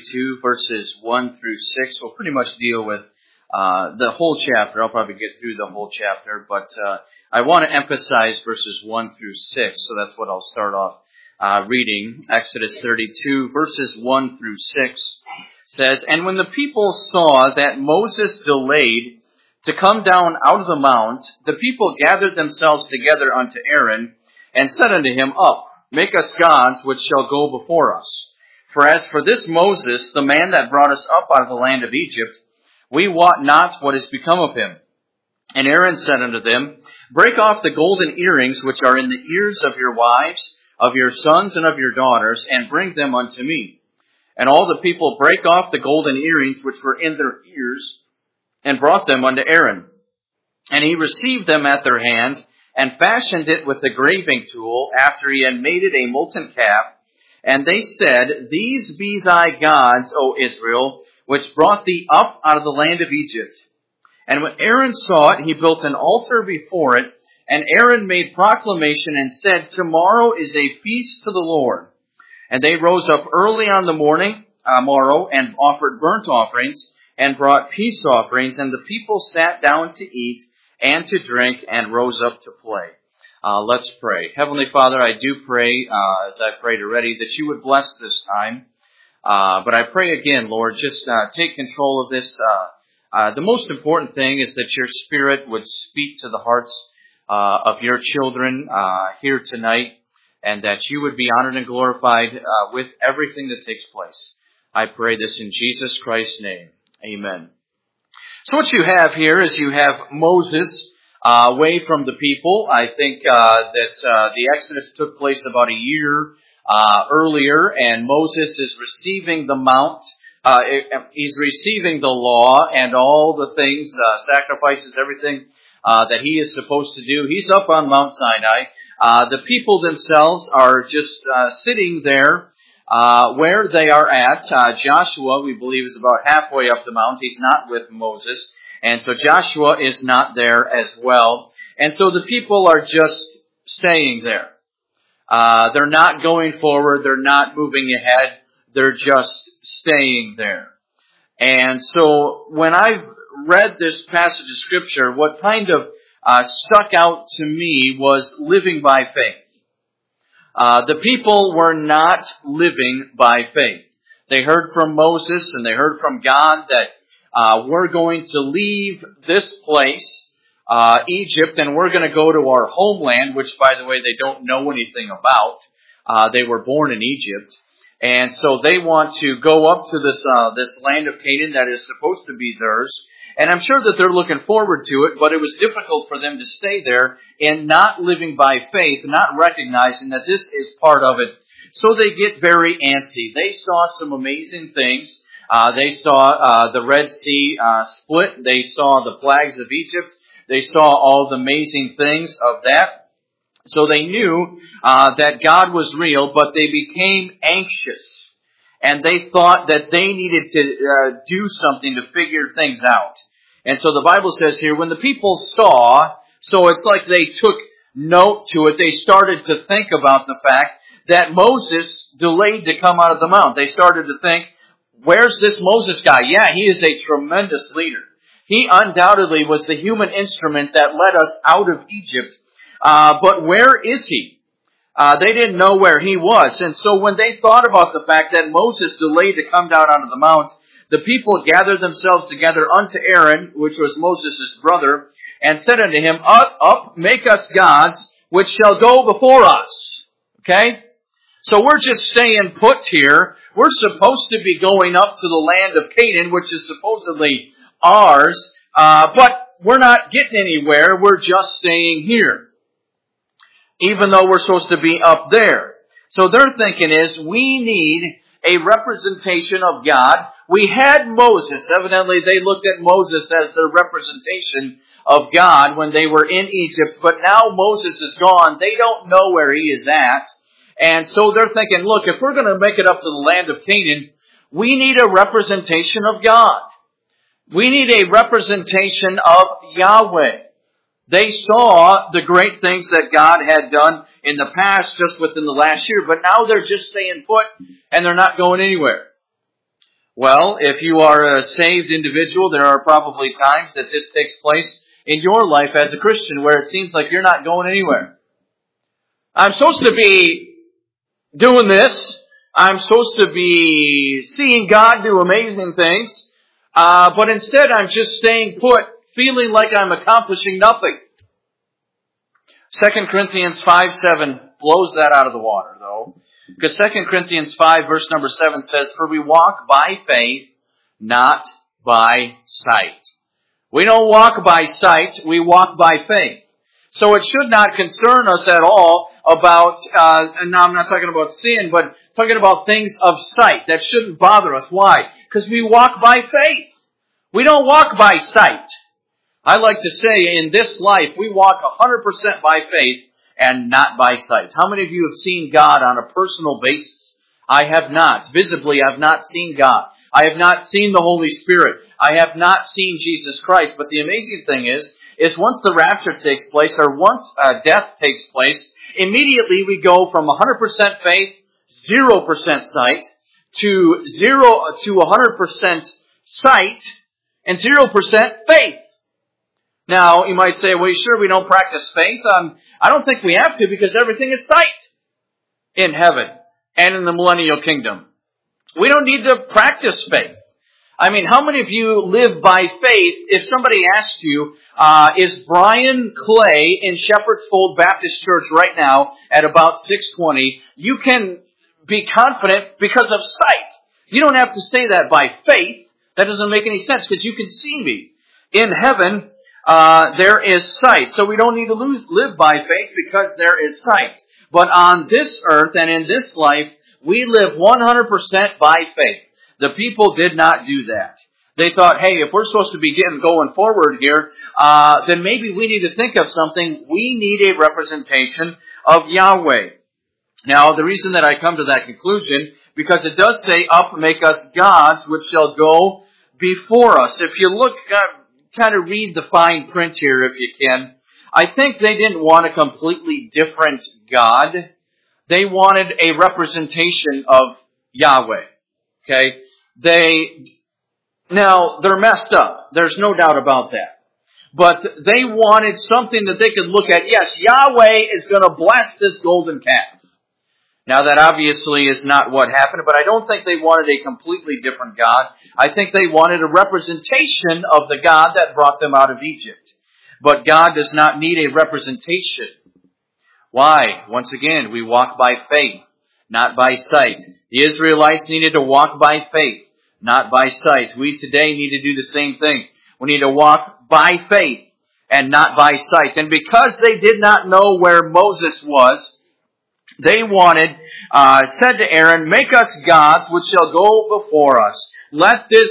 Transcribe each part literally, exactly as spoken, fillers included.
thirty-two, verses one through six. We'll pretty much deal with uh, the whole chapter. I'll probably get through the whole chapter, but uh, I want to emphasize verses one through six, so that's what I'll start off uh, reading. Exodus thirty-two, verses one through six says, "And when the people saw that Moses delayed to come down out of the mount, the people gathered themselves together unto Aaron, and said unto him, Up, make us gods which shall go before us. For as for this Moses, the man that brought us up out of the land of Egypt, we wot not what is become of him. And Aaron said unto them, Break off the golden earrings which are in the ears of your wives, of your sons, and of your daughters, and bring them unto me. And all the people brake off the golden earrings which were in their ears, and brought them unto Aaron. And he received them at their hand, and fashioned it with the graving tool, after he had made it a molten calf. And they said, These be thy gods, O Israel, which brought thee up out of the land of Egypt. And when Aaron saw it, he built an altar before it, and Aaron made proclamation and said, Tomorrow is a feast to the Lord. And they rose up early on the morning, uh, morrow, and offered burnt offerings, and brought peace offerings, and the people sat down to eat and to drink, and rose up to play." Uh, let's pray. Heavenly Father, I do pray, uh, as I prayed already, that you would bless this time. Uh, but I pray again, Lord, just uh, take control of this. Uh, uh, the most important thing is that your Spirit would speak to the hearts uh, of your children uh, here tonight, and that you would be honored and glorified uh, with everything that takes place. I pray this in Jesus Christ's name. Amen. So what you have here is you have Moses uh, away from the people. I think uh, that uh, the Exodus took place about a year uh, earlier, and Moses is receiving the mount. Uh, he's receiving the law and all the things, uh, sacrifices, everything uh, that he is supposed to do. He's up on Mount Sinai. Uh, the people themselves are just uh, sitting there. Uh, where they are at, uh, Joshua, we believe, is about halfway up the mount. He's not with Moses. And so Joshua is not there as well. And so the people are just staying there. Uh, they're not going forward. They're not moving ahead. They're just staying there. And so when I've read this passage of Scripture, what kind of uh, stuck out to me was living by faith. Uh, the people were not living by faith. They heard from Moses and they heard from God that uh, we're going to leave this place, uh, Egypt, and we're going to go to our homeland, which, by the way, they don't know anything about. Uh, they were born in Egypt. And so they want to go up to this uh, this land of Canaan that is supposed to be theirs. And I'm sure that they're looking forward to it, but it was difficult for them to stay there and not living by faith, not recognizing that this is part of it. So they get very antsy. They saw some amazing things. Uh, they saw uh, the Red Sea uh, split. They saw the plagues of Egypt. They saw all the amazing things of that. So they knew uh, that God was real, but they became anxious. And they thought that they needed to uh, do something to figure things out. And so the Bible says here, when the people saw, so it's like they took note to it, they started to think about the fact that Moses delayed to come out of the mount. They started to think, where's this Moses guy? Yeah, he is a tremendous leader. He undoubtedly was the human instrument that led us out of Egypt. Uh, but where is he? Uh, they didn't know where he was. And so when they thought about the fact that Moses delayed to come down out of the mount, the people gathered themselves together unto Aaron, which was Moses' brother, and said unto him, Up, up, make us gods, which shall go before us. Okay? So we're just staying put here. We're supposed to be going up to the land of Canaan, which is supposedly ours, uh, but we're not getting anywhere. We're just staying here, even though we're supposed to be up there. So their thinking is, we need a representation of God. We had Moses. Evidently, they looked at Moses as their representation of God when they were in Egypt. But now Moses is gone. They don't know where he is at. And so they're thinking, look, if we're going to make it up to the land of Canaan, we need a representation of God. We need a representation of Yahweh. They saw the great things that God had done in the past just within the last year, but now they're just staying put and they're not going anywhere. Well, if you are a saved individual, there are probably times that this takes place in your life as a Christian where it seems like you're not going anywhere. I'm supposed to be doing this. I'm supposed to be seeing God do amazing things. Uh, but instead I'm just staying put, feeling like I'm accomplishing nothing. Second Corinthians five seven blows that out of the water, though. Because Second Corinthians five verse number seven says, "For we walk by faith, not by sight." We don't walk by sight, we walk by faith. So it should not concern us at all about, uh, and now I'm not talking about sin, but talking about things of sight. That shouldn't bother us. Why? Because we walk by faith. We don't walk by sight. I like to say in this life, we walk one hundred percent by faith and not by sight. How many of you have seen God on a personal basis? I have not. Visibly, I've not seen God. I have not seen the Holy Spirit. I have not seen Jesus Christ. But the amazing thing is, is once the rapture takes place, or once uh, death takes place, immediately we go from one hundred percent faith, zero percent sight, to zero to one hundred percent sight, and zero percent faith. Now, you might say, well, sure, we don't practice faith. Um, I don't think we have to, because everything is sight in heaven and in the millennial kingdom. We don't need to practice faith. I mean, how many of you live by faith? If somebody asked you, uh, is Brian Clay in Shepherd's Fold Baptist Church right now at about six twenty, you can be confident because of sight. You don't have to say that by faith. That doesn't make any sense, because you can see me. In heaven, uh, there is sight. So we don't need to lose, live by faith because there is sight. But on this earth and in this life, we live one hundred percent by faith. The people did not do that. They thought, hey, if we're supposed to be getting going forward here, uh, then maybe we need to think of something. We need a representation of Yahweh. Now, the reason that I come to that conclusion, because it does say, up, make us gods, which shall go before us. If you look, uh, kind of read the fine print here if you can, I think they didn't want a completely different God. They wanted a representation of Yahweh. Okay? They, now, they're messed up. There's no doubt about that. But they wanted something that they could look at. Yes, Yahweh is going to bless this golden calf. Now, that obviously is not what happened, but I don't think they wanted a completely different God. I think they wanted a representation of the God that brought them out of Egypt. But God does not need a representation. Why? Once again, we walk by faith, not by sight. The Israelites needed to walk by faith, not by sight. We today need to do the same thing. We need to walk by faith and not by sight. And because they did not know where Moses was, they wanted, uh, said to Aaron, make us gods which shall go before us. Let this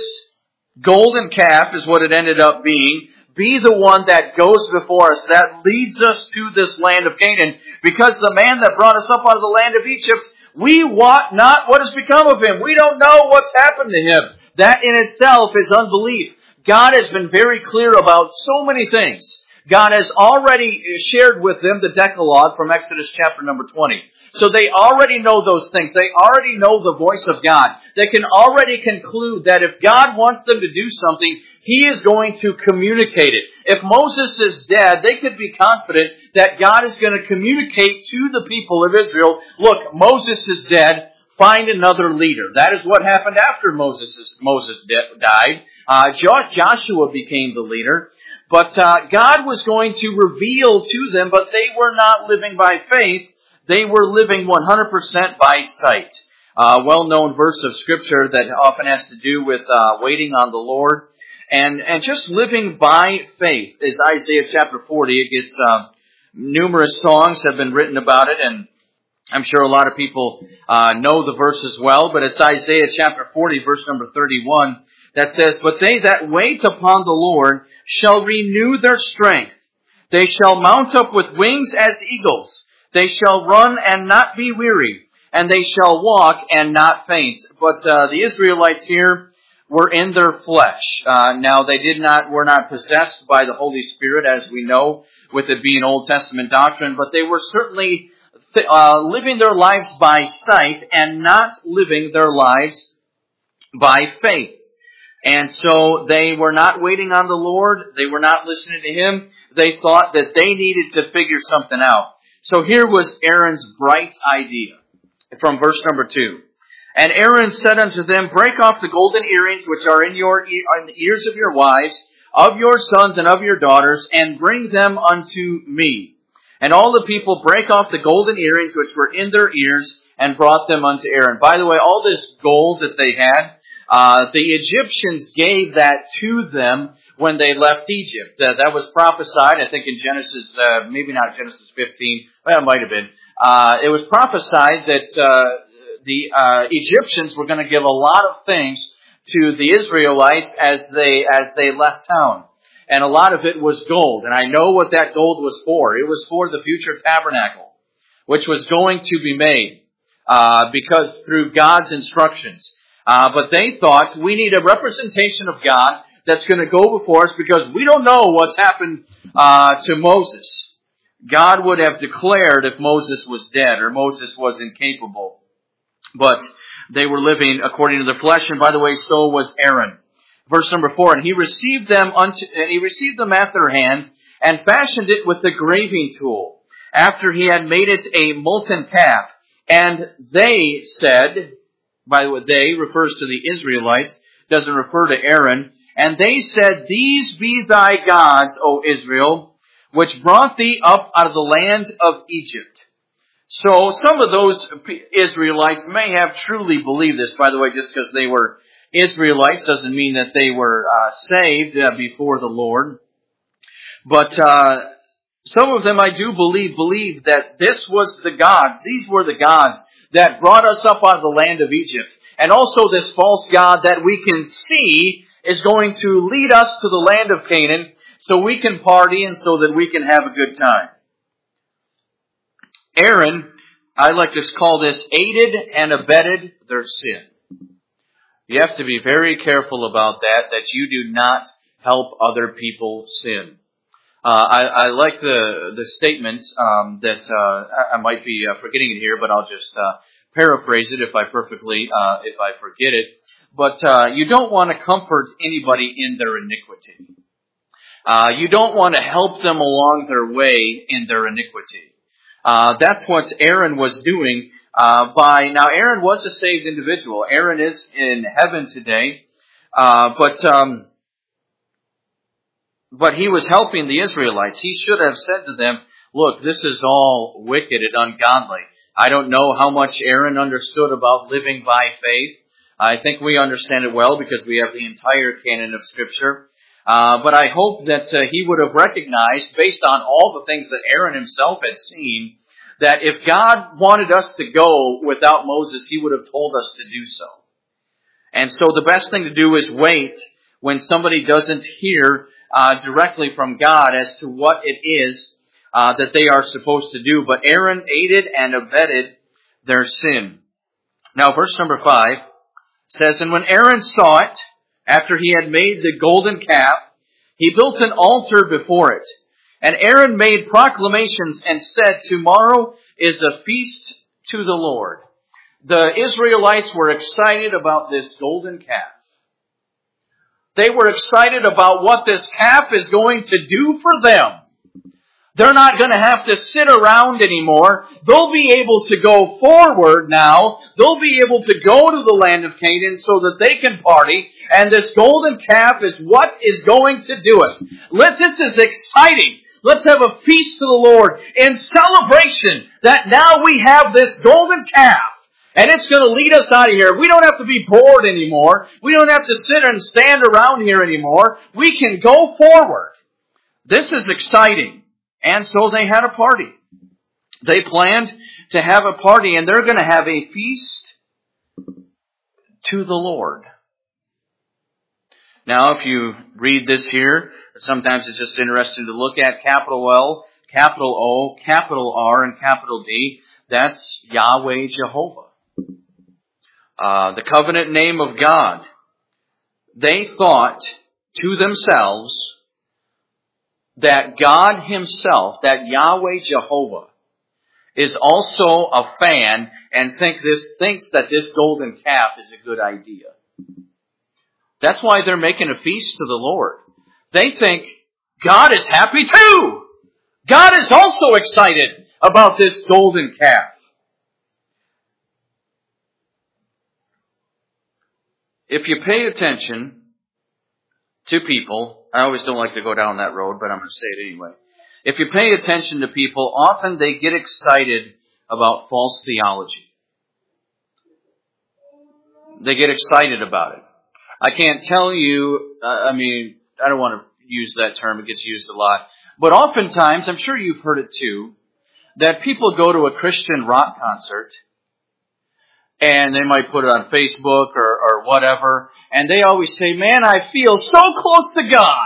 golden calf, is what it ended up being, be the one that goes before us, that leads us to this land of Canaan. Because the man that brought us up out of the land of Egypt, we wot not what has become of him. We don't know what's happened to him. That in itself is unbelief. God has been very clear about so many things. God has already shared with them the Decalogue from Exodus chapter number twenty. So they already know those things. They already know the voice of God. They can already conclude that if God wants them to do something, He is going to communicate it. If Moses is dead, they could be confident that God is going to communicate to the people of Israel, look, Moses is dead, find another leader. That is what happened after Moses, Moses died. Uh, Joshua became the leader. But uh, God was going to reveal to them, but they were not living by faith. They were living one hundred percent by sight. A uh, well-known verse of Scripture that often has to do with uh, waiting on the Lord. And and just living by faith is Isaiah chapter forty. It gets uh, numerous songs have been written about it, and I'm sure a lot of people uh, know the verse as well. But it's Isaiah chapter forty, verse number thirty-one, that says, "But they that wait upon the Lord shall renew their strength. They shall mount up with wings as eagles. They shall run and not be weary, and they shall walk and not faint." But uh, the Israelites here were in their flesh. Uh, now they did not, were not possessed by the Holy Spirit, as we know, with it being Old Testament doctrine, but they were certainly th- uh, living their lives by sight and not living their lives by faith. And so they were not waiting on the Lord. They were not listening to Him. They thought that they needed to figure something out. So here was Aaron's bright idea from verse number two. And Aaron said unto them, break off the golden earrings which are in your e- in the ears of your wives, of your sons and of your daughters, and bring them unto me. And all the people brake off the golden earrings which were in their ears, and brought them unto Aaron. By the way, all this gold that they had, uh, the Egyptians gave that to them when they left Egypt. Uh, that was prophesied, I think in Genesis, uh, maybe not Genesis fifteen, well, it might have been. Uh, it was prophesied that uh, the uh, Egyptians were going to give a lot of things to the Israelites as they as they left town. And a lot of it was gold. And I know what that gold was for. It was for the future tabernacle, which was going to be made uh, because through God's instructions. Uh, but they thought we need a representation of God that's going to go before us because we don't know what's happened uh, to Moses. God would have declared if Moses was dead or Moses was incapable. But they were living according to their flesh, and by the way, so was Aaron. Verse number four, and he received them unto, and he received them at their hand, and fashioned it with the graving tool, after he had made it a molten calf. And they said, by the way, they refers to the Israelites, doesn't refer to Aaron. And they said, these be thy gods, O Israel, which brought thee up out of the land of Egypt. So some of those Israelites may have truly believed this. By the way, just because they were Israelites doesn't mean that they were uh, saved uh, before the Lord. But uh, some of them, I do believe, believed that this was the gods. These were the gods that brought us up out of the land of Egypt. And also this false god that we can see is going to lead us to the land of Canaan so we can party and so that we can have a good time. Aaron, I like to call this, aided and abetted their sin. You have to be very careful about that, that you do not help other people sin. Uh, I, I like the the statement um, that uh, I, I might be uh, forgetting it here, but I'll just uh, paraphrase it if I perfectly uh, if I forget it. But uh, you don't want to comfort anybody in their iniquity. Uh, you don't want to help them along their way in their iniquity. Uh, that's what Aaron was doing uh, by, now Aaron was a saved individual. Aaron is in heaven today, uh, but, um, but he was helping the Israelites. He should have said to them, look, this is all wicked and ungodly. I don't know how much Aaron understood about living by faith. I think we understand it well because we have the entire canon of Scripture. Uh, but I hope that uh, he would have recognized, based on all the things that Aaron himself had seen, that if God wanted us to go without Moses, He would have told us to do so. And so the best thing to do is wait when somebody doesn't hear uh, directly from God as to what it is uh, that they are supposed to do. But Aaron aided and abetted their sin. Now, verse number five says, and when Aaron saw it, after he had made the golden calf, he built an altar before it. And Aaron made proclamations and said, tomorrow is a feast to the Lord. The Israelites were excited about this golden calf. They were excited about what this calf is going to do for them. They're not going to have to sit around anymore. They'll be able to go forward now. They'll be able to go to the land of Canaan so that they can party. And this golden calf is what is going to do it. Let, this is exciting. Let's have a feast to the Lord in celebration that now we have this golden calf. And it's going to lead us out of here. We don't have to be bored anymore. We don't have to sit and stand around here anymore. We can go forward. This is exciting. And so they had a party. They planned to have a party, and they're going to have a feast to the Lord. Now, if you read this here, sometimes it's just interesting to look at capital L, capital O, capital R, and capital D. That's Yahweh Jehovah. Uh, the covenant name of God. They thought to themselves that God Himself, that Yahweh Jehovah, is also a fan and think this thinks that this golden calf is a good idea. That's why they're making a feast to the Lord. They think God is happy too. God is also excited about this golden calf. If you pay attention to people, I always don't like to go down that road, but I'm going to say it anyway. If you pay attention to people, often they get excited about false theology. They get excited about it. I can't tell you, uh, I mean, I don't want to use that term, it gets used a lot. But oftentimes, I'm sure you've heard it too, that people go to a Christian rock concert, and they might put it on Facebook or, or whatever, and they always say, man, I feel so close to God.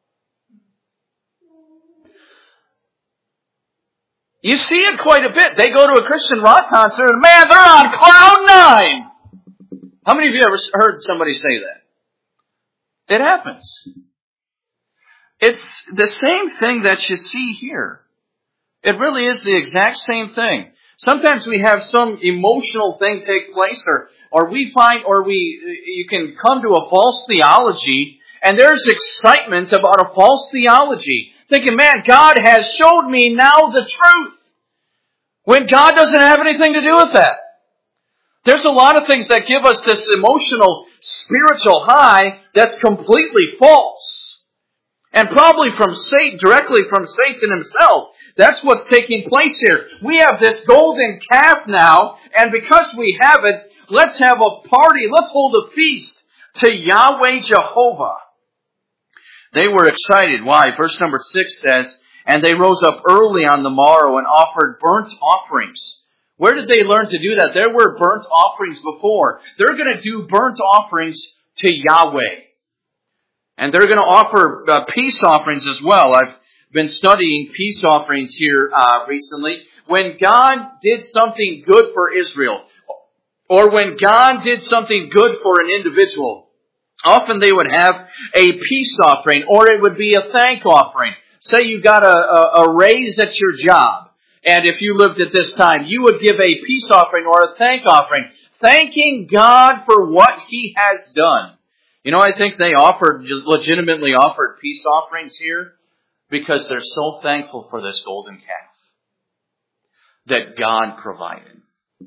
You see it quite a bit. They go to a Christian rock concert, and man, they're on cloud nine. How many of you ever heard somebody say that? It happens. It's the same thing that you see here. It really is the exact same thing. Sometimes we have some emotional thing take place, or, or we find, or we, you can come to a false theology, and there's excitement about a false theology. Thinking, man, God has showed me now the truth. When God doesn't have anything to do with that. There's a lot of things that give us this emotional, spiritual high that's completely false. And probably from Satan, directly from Satan himself. That's what's taking place here. We have this golden calf now, and because we have it, let's have a party, let's hold a feast to Yahweh Jehovah. They were excited. Why? Verse number six says, and they rose up early on the morrow and offered burnt offerings. Where did they learn to do that? There were burnt offerings before. They're going to do burnt offerings to Yahweh. And they're going to offer uh, peace offerings as well. I've been studying peace offerings here uh, recently. When God did something good for Israel, or when God did something good for an individual, often they would have a peace offering, or it would be a thank offering. Say you got a, a, a raise at your job, and if you lived at this time, you would give a peace offering or a thank offering, thanking God for what He has done. You know, I think they offered, legitimately offered peace offerings here because they're so thankful for this golden calf that God provided.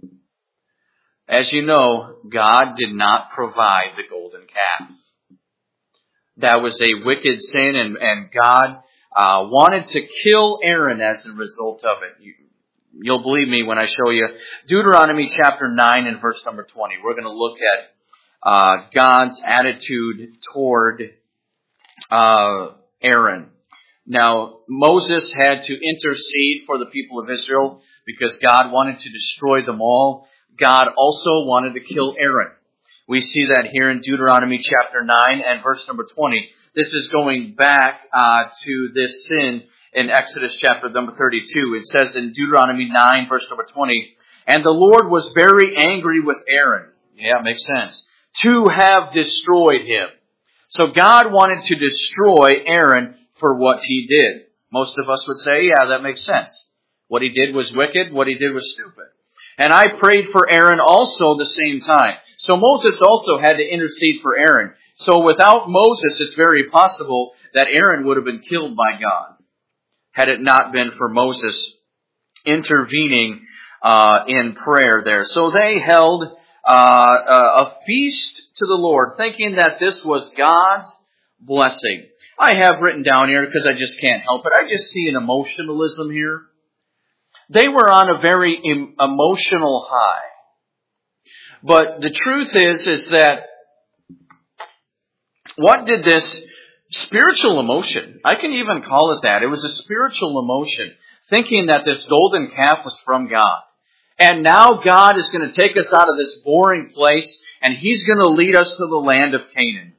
As you know, God did not provide the golden calf. That was a wicked sin, and, and God uh, wanted to kill Aaron as a result of it. You, you'll believe me when I show you Deuteronomy chapter nine and verse number twenty. We're going to look at uh, God's attitude toward uh, Aaron. Now, Moses had to intercede for the people of Israel because God wanted to destroy them all. God also wanted to kill Aaron. We see that here in Deuteronomy chapter nine and verse number twenty. This is going back uh, to this sin in Exodus chapter number thirty-two. It says in Deuteronomy nine, verse number twenty, and the Lord was very angry with Aaron. Yeah, it makes sense. To have destroyed him. So God wanted to destroy Aaron for what he did. Most of us would say, yeah, that makes sense. What he did was wicked. What he did was stupid. And I prayed for Aaron also the same time. So Moses also had to intercede for Aaron. So without Moses, it's very possible that Aaron would have been killed by God had it not been for Moses intervening uh, in prayer there. So they held uh, a feast to the Lord, thinking that this was God's blessing. I have written down here, because I just can't help it, I just see an emotionalism here. They were on a very em- emotional high. But the truth is, is that what did this spiritual emotion, I can even call it that, it was a spiritual emotion, thinking that this golden calf was from God. And now God is going to take us out of this boring place, and He's going to lead us to the land of Canaan.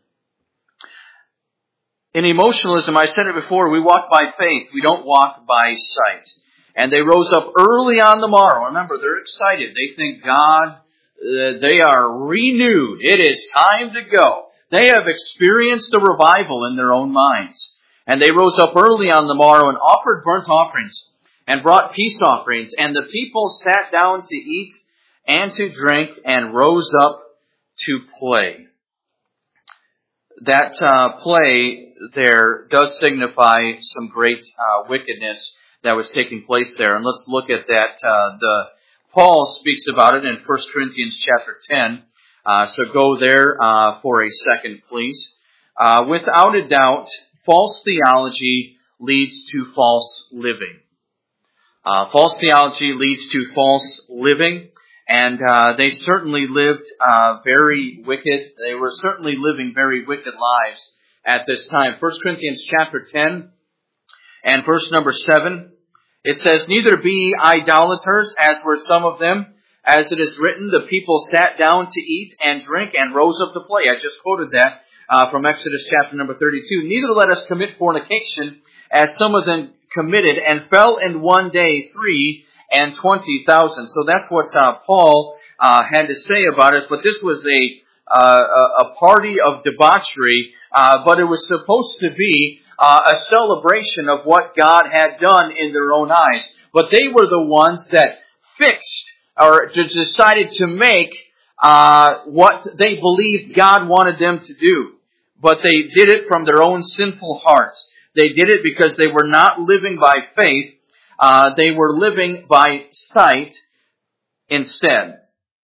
In emotionalism, I said it before, we walk by faith, we don't walk by sight. And they rose up early on the morrow. Remember, they're excited. They think God, uh, they are renewed. It is time to go. They have experienced a revival in their own minds. And they rose up early on the morrow and offered burnt offerings and brought peace offerings. And the people sat down to eat and to drink and rose up to play. that uh, play there does signify some great uh, wickedness that was taking place there. And let's look at that. Uh, the Paul speaks about it in First Corinthians chapter ten. Uh, so go there uh, for a second, please. Uh, without a doubt, false theology leads to false living. Uh, false theology leads to false living, and uh, they certainly lived uh, very wicked. They were certainly living very wicked lives at this time. First Corinthians chapter ten and verse number seven, it says, "Neither be idolaters, as were some of them. As it is written, the people sat down to eat and drink and rose up to play." I just quoted that uh, from Exodus chapter number thirty-two. "Neither let us commit fornication, as some of them committed, and fell in one day three and twenty thousand." So that's what uh, Paul uh, had to say about it. But this was a uh, a party of debauchery, uh, but it was supposed to be uh, a celebration of what God had done in their own eyes. But they were the ones that fixed or decided to make uh, what they believed God wanted them to do. But they did it from their own sinful hearts. They did it because they were not living by faith. Uh, they were living by sight instead.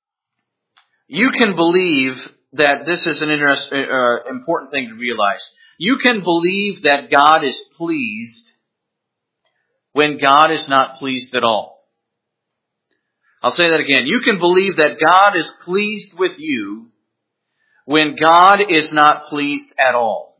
You can believe that this is an interest, uh, important thing to realize. You can believe that God is pleased when God is not pleased at all. I'll say that again. You can believe that God is pleased with you when God is not pleased at all.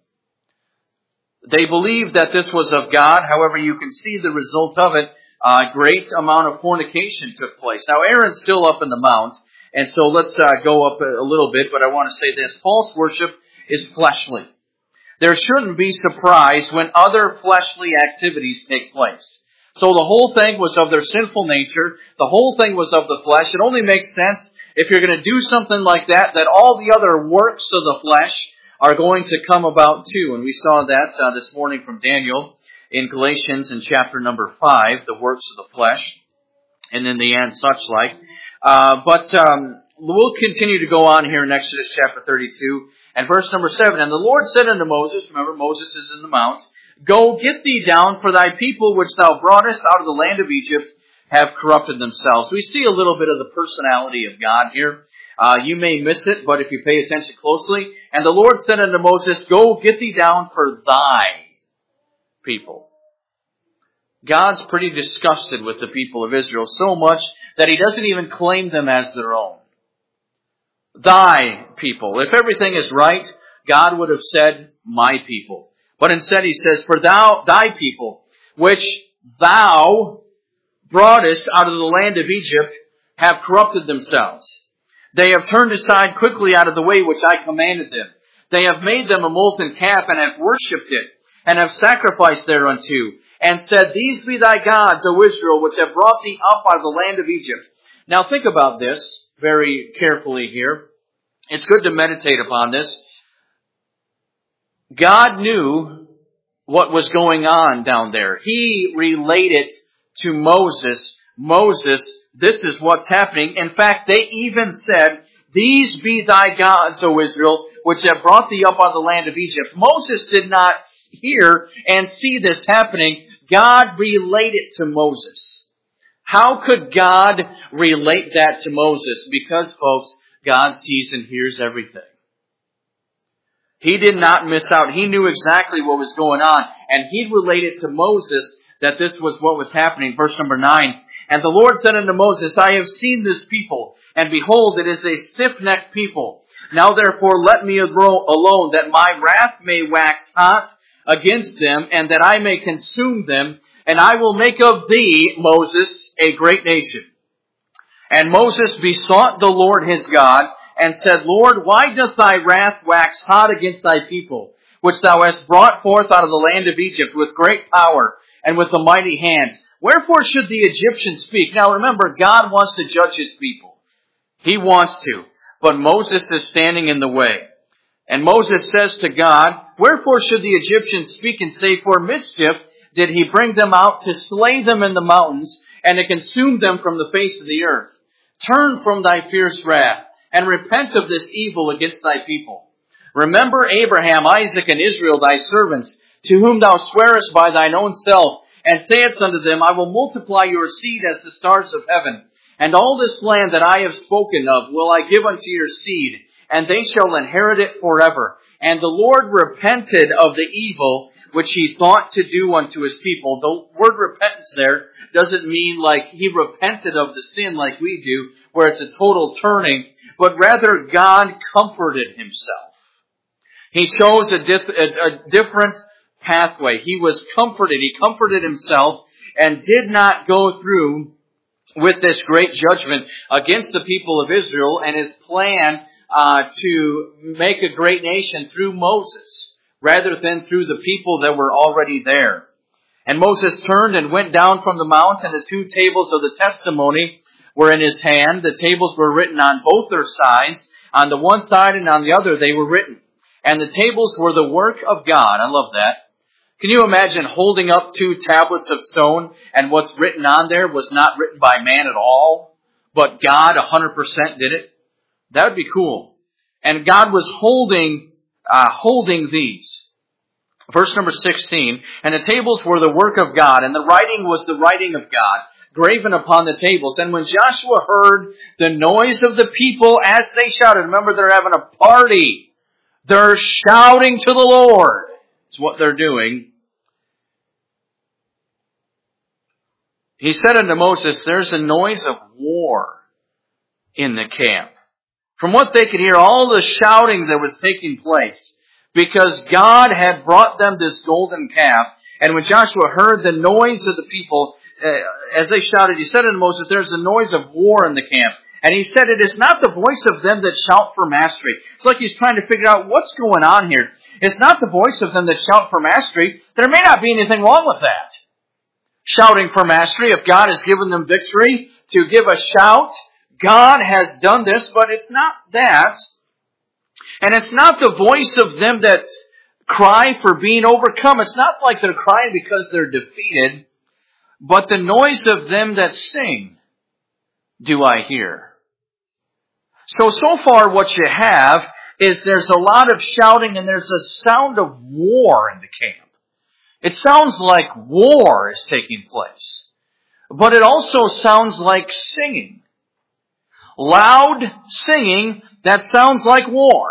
They believed that this was of God. However, you can see the result of it. A great amount of fornication took place. Now, Aaron's still up in the mount, and so let's uh, go up a little bit, but I want to say this. False worship is fleshly. There shouldn't be surprise when other fleshly activities take place. So the whole thing was of their sinful nature. The whole thing was of the flesh. It only makes sense if you're going to do something like that, that all the other works of the flesh are going to come about too. And we saw that uh, this morning from Daniel in Galatians in chapter number five, the works of the flesh, and in the end such like. Uh, but um, we'll continue to go on here in Exodus chapter thirty-two and verse number seven. "And the Lord said unto Moses," remember Moses is in the mount, "Go, get thee down, for thy people which thou broughtest out of the land of Egypt have corrupted themselves." We see a little bit of the personality of God here. Uh, you may miss it, but if you pay attention closely. "And the Lord said unto Moses, Go, get thee down for thy people." God's pretty disgusted with the people of Israel, so much that He doesn't even claim them as their own. Thy people. If everything is right, God would have said, my people. But instead He says, "For thou, thy people, which thou broughtest out of the land of Egypt, have corrupted themselves. They have turned aside quickly out of the way which I commanded them. They have made them a molten calf, and have worshipped it, and have sacrificed thereunto, and said, These be thy gods, O Israel, which have brought thee up out of the land of Egypt." Now think about this very carefully here. It's good to meditate upon this. God knew what was going on down there. He related to Moses, Moses, this is what's happening. In fact, they even said, "These be thy gods, O Israel, which have brought thee up out of the land of Egypt." Moses did not hear and see this happening. God related to Moses. How could God relate that to Moses? Because, folks, God sees and hears everything. He did not miss out. He knew exactly what was going on. And He related to Moses that this was what was happening. Verse number nine. "And the Lord said unto Moses, I have seen this people, and behold, it is a stiff-necked people. Now therefore let me alone, that my wrath may wax hot against them, and that I may consume them. And I will make of thee, Moses, a great nation." And Moses besought the Lord his God, and said, "Lord, why doth thy wrath wax hot against thy people, which thou hast brought forth out of the land of Egypt with great power and with a mighty hand? Wherefore should the Egyptians speak?" Now remember, God wants to judge His people. He wants to. But Moses is standing in the way. And Moses says to God, "Wherefore should the Egyptians speak and say, For mischief did He bring them out to slay them in the mountains and to consume them from the face of the earth? Turn from thy fierce wrath and repent of this evil against thy people. Remember Abraham, Isaac, and Israel, thy servants, to whom thou swearest by thine own self, and sayest unto them, I will multiply your seed as the stars of heaven. And all this land that I have spoken of will I give unto your seed, and they shall inherit it forever. And the Lord repented of the evil which he thought to do unto his people. The word repentance there doesn't mean like he repented of the sin like we do, where it's a total turning, but rather God comforted himself. He chose a, diff- a, a different pathway. He was comforted. He comforted himself and did not go through with this great judgment against the people of Israel and his plan uh, to make a great nation through Moses, rather than through the people that were already there. And Moses turned and went down from the mount, and the two tables of the testimony were in his hand. The tables were written on both their sides. On the one side and on the other they were written. And the tables were the work of God. I love that. Can you imagine holding up two tablets of stone and what's written on there was not written by man at all, but God one hundred percent did it? That would be cool. And God was holding, uh, holding these. Verse number sixteen, and the tables were the work of God, and the writing was the writing of God, graven upon the tables. And when Joshua heard the noise of the people as they shouted, remember they're having a party. They're shouting to the Lord. It's what they're doing. He said unto Moses, there's a noise of war in the camp. From what they could hear, all the shouting that was taking place, because God had brought them this golden calf. And when Joshua heard the noise of the people, uh, as they shouted, he said unto Moses, there's a noise of war in the camp. And he said, it is not the voice of them that shout for mastery. It's like he's trying to figure out what's going on here. It's not the voice of them that shout for mastery. There may not be anything wrong with that. Shouting for mastery, if God has given them victory, to give a shout. God has done this, but it's not that. And it's not the voice of them that cry for being overcome. It's not like they're crying because they're defeated, but the noise of them that sing do I hear. So, so far what you have is there's a lot of shouting and there's a sound of war in the camp. It sounds like war is taking place, but it also sounds like singing. Loud singing that sounds like war.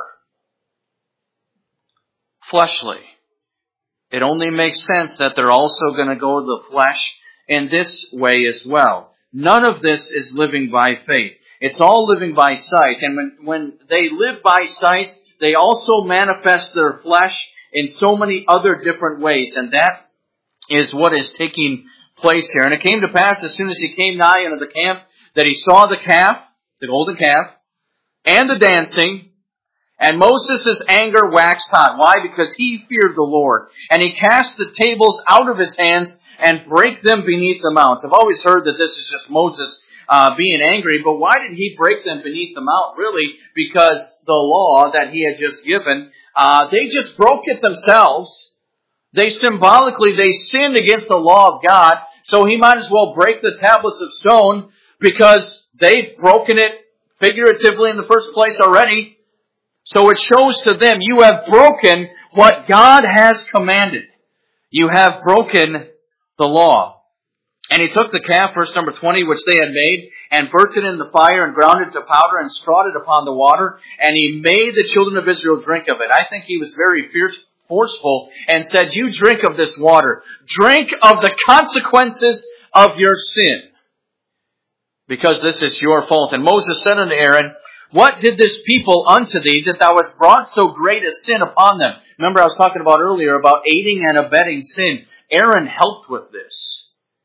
Fleshly. It only makes sense that they're also going to go to the flesh in this way as well. None of this is living by faith. It's all living by sight. And when, when they live by sight, they also manifest their flesh in so many other different ways. And that is what is taking place here. And it came to pass as soon as he came nigh into the camp that he saw the calf, the golden calf, and the dancing. And Moses' anger waxed hot. Why? Because he feared the Lord. And he cast the tables out of his hands and brake them beneath the mounts. I've always heard that this is just Moses uh, being angry, but why did he break them beneath the mount? Really, because the law that he had just given, uh, they just broke it themselves. They symbolically, they sinned against the law of God, so he might as well break the tablets of stone because they've broken it figuratively in the first place already. So it shows to them, you have broken what God has commanded. You have broken the law. And he took the calf, verse number twenty, which they had made, and burnt it in the fire, and ground it to powder, and strawed it upon the water, and he made the children of Israel drink of it. I think he was very fierce, forceful, and said, you drink of this water. Drink of the consequences of your sin, because this is your fault. And Moses said unto Aaron, what did this people unto thee, that thou hast brought so great a sin upon them? Remember I was talking about earlier about aiding and abetting sin. Aaron helped with this.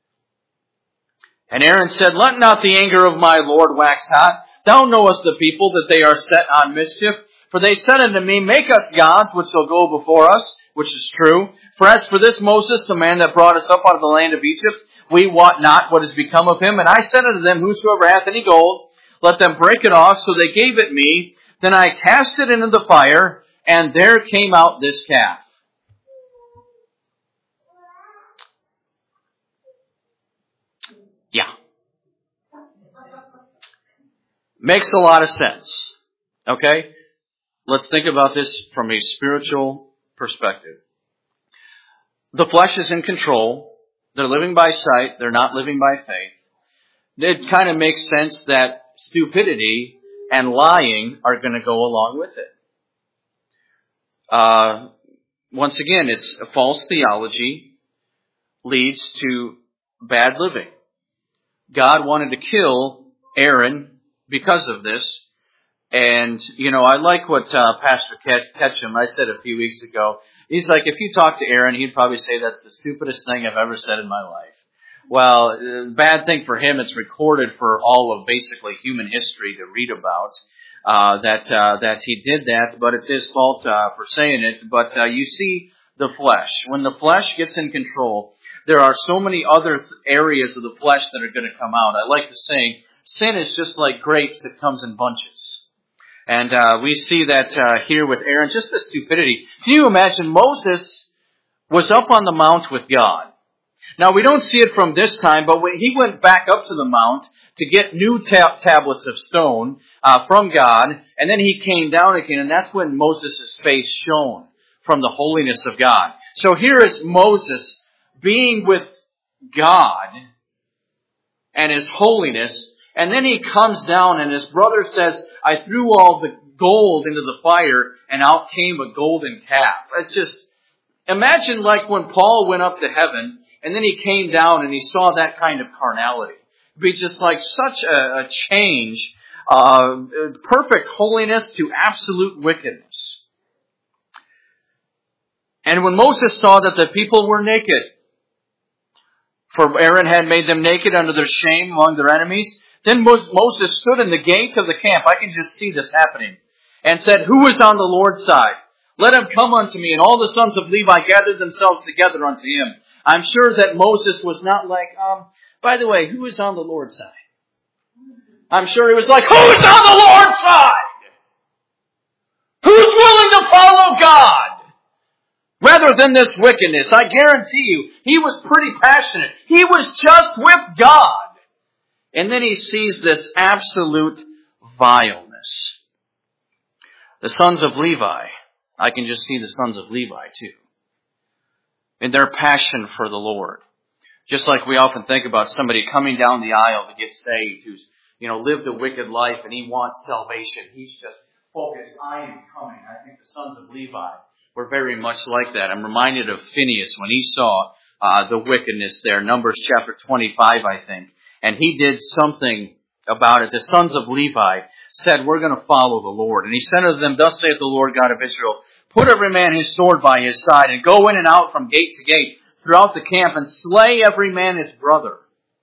And Aaron said, let not the anger of my Lord wax hot. Thou knowest the people that they are set on mischief. For they said unto me, make us gods which shall go before us, which is true. For as for this Moses, the man that brought us up out of the land of Egypt, we wot not what is become of him. And I said unto them, whosoever hath any gold, let them break it off. So they gave it me. Then I cast it into the fire, and there came out this calf. Yeah. Makes a lot of sense. Okay? let's think about this from a spiritual perspective. The flesh is in control. They're living by sight. They're not living by faith. It kind of makes sense that stupidity and lying are going to go along with it. Uh, once again, it's a false theology leads to bad living. God wanted to kill Aaron because of this. And, you know, I like what uh, Pastor Ketchum, I said a few weeks ago. He's like, if you talk to Aaron, he'd probably say that's the stupidest thing I've ever said in my life. Well, uh, bad thing for him, it's recorded for all of basically human history to read about, uh, that, uh, that he did that, but it's his fault, uh, for saying it. But, uh, you see the flesh. When the flesh gets in control, there are so many other th- areas of the flesh that are going to come out. I like the saying, sin is just like grapes, it comes in bunches. And, uh, we see that, uh, here with Aaron, just the stupidity. Can you imagine Moses was up on the mount with God? Now, we don't see it from this time, but when he went back up to the mount to get new tab- tablets of stone uh, from God, and then he came down again, and that's when Moses' face shone from the holiness of God. So here is Moses being with God and His holiness, and then he comes down, and his brother says, I threw all the gold into the fire, and out came a golden calf. It's just, imagine like when Paul went up to heaven, and then he came down and he saw that kind of carnality. It'd be just like such a, a change, uh, perfect holiness to absolute wickedness. And when Moses saw that the people were naked, for Aaron had made them naked under their shame among their enemies, then Moses stood in the gate of the camp. I can just see this happening. And said, who is on the Lord's side? Let him come unto me. And all the sons of Levi gathered themselves together unto him. I'm sure that Moses was not like, um, by the way, who is on the Lord's side? I'm sure he was like, who is on the Lord's side? Who's willing to follow God? Rather than this wickedness, I guarantee you, he was pretty passionate. He was just with God. And then he sees this absolute vileness. The sons of Levi, I can just see the sons of Levi too. In their passion for the Lord. Just like we often think about somebody coming down the aisle to get saved, who's, you know, lived a wicked life and he wants salvation. He's just focused, I am coming. I think the sons of Levi were very much like that. I'm reminded of Phineas when he saw uh, the wickedness there. Numbers chapter twenty-five, I think. And he did something about it. The sons of Levi said, we're going to follow the Lord. And he said unto them, thus saith the Lord God of Israel, put every man his sword by his side, and go in and out from gate to gate throughout the camp, and slay every man his brother,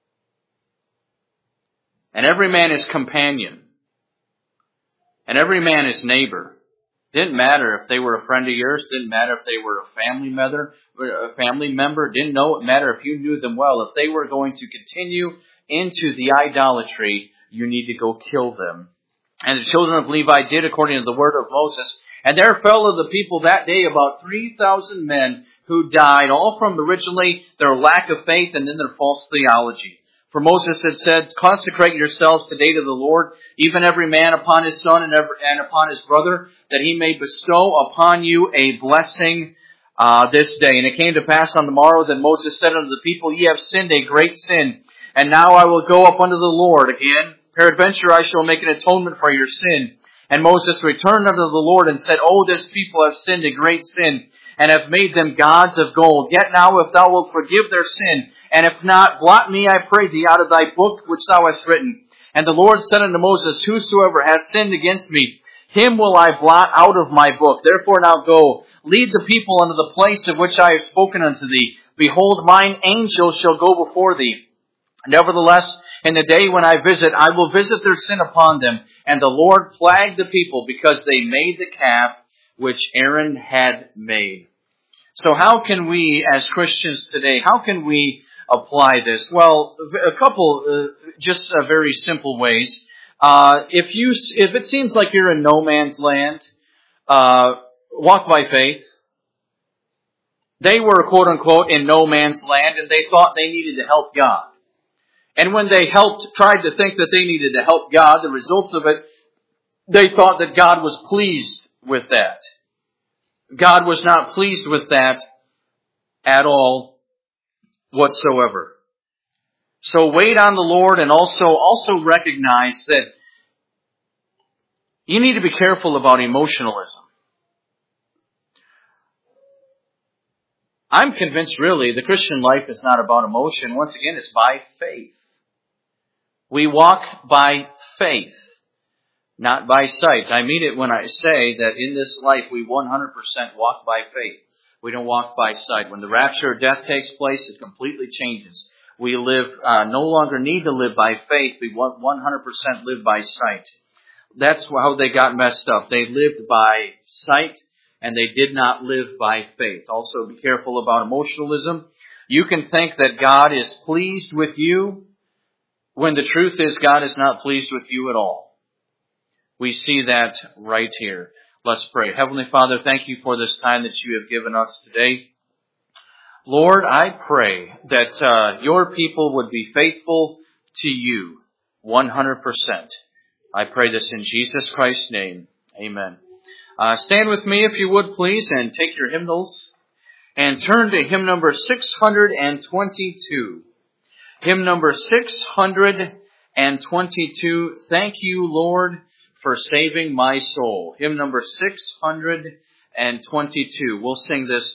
and every man his companion, and every man his neighbor. Didn't matter if they were a friend of yours. Didn't matter if they were a family member. A family member. Didn't know, matter if you knew them well. If they were going to continue into the idolatry, you need to go kill them. And the children of Levi did according to the word of Moses. And there fell of the people that day about three thousand men who died, all from originally their lack of faith and then their false theology. For Moses had said, consecrate yourselves today to the Lord, even every man upon his son and, every, and upon his brother, that he may bestow upon you a blessing uh, this day. And it came to pass on the morrow that Moses said unto the people, ye have sinned a great sin, and now I will go up unto the Lord again. Peradventure I shall make an atonement for your sin. And Moses returned unto the Lord and said, O this people have sinned a great sin, and have made them gods of gold. Yet now if thou wilt forgive their sin, and if not, blot me, I pray thee, out of thy book which thou hast written. And the Lord said unto Moses, whosoever has sinned against me, him will I blot out of my book. Therefore now go, lead the people unto the place of which I have spoken unto thee. Behold, mine angel shall go before thee. Nevertheless, in the day when I visit, I will visit their sin upon them. And the Lord plagued the people because they made the calf which Aaron had made. So how can we, as Christians today, how can we apply this? Well, a couple, uh, just uh, very simple ways. Uh, if you, if it seems like you're in no man's land, uh, walk by faith. They were, quote unquote, in no man's land, and they thought they needed to help God. And when they helped, tried to think that they needed to help God, the results of it, they thought that God was pleased with that. God was not pleased with that at all whatsoever. So wait on the Lord, and also, also recognize that you need to be careful about emotionalism. I'm convinced really the Christian life is not about emotion. Once again, it's by faith. We walk by faith, not by sight. I mean it when I say that in this life we one hundred percent walk by faith. We don't walk by sight. When the rapture of death takes place, it completely changes. We live, uh, no longer need to live by faith. We one hundred percent live by sight. That's how they got messed up. They lived by sight, and they did not live by faith. Also, be careful about emotionalism. You can think that God is pleased with you when the truth is God is not pleased with you at all. We see that right here. Let's pray. Heavenly Father, thank you for this time that you have given us today. Lord, I pray that uh, your people would be faithful to you one hundred percent. I pray this in Jesus Christ's name. Amen. Uh, stand with me if you would, please, and take your hymnals and turn to hymn number six hundred twenty-two. Hymn number six hundred twenty-two, Thank You, Lord, for Saving My Soul. Hymn number six hundred twenty-two. We'll sing this